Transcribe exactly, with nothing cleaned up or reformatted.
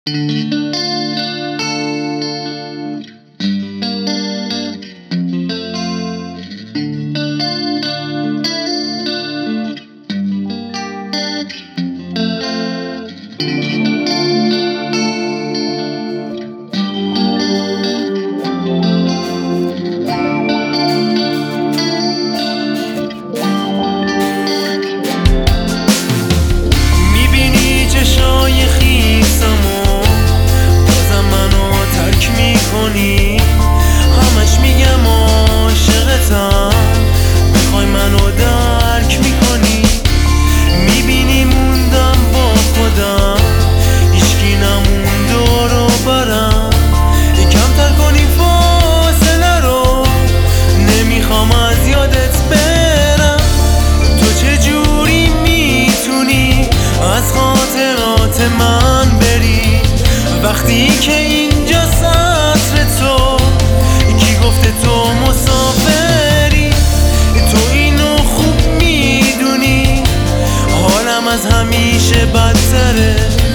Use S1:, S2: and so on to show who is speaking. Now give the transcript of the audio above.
S1: میبینی چشای خیسمو بازم منو ترک میکنی، همش میگم عاشقتم، میخوای منو درک میکنی. میبینی موندم با خودم، هیچکی نمون دور و برم، کمتر کنی فاصله رو، نمیخوام از یادت برم. تو چجوری میتونی از خاطرات من بری، وقتی که اینجا سطر تو کی گفته تو مسافری. تو اینو خوب میدونی حالم از همیشه بدتره،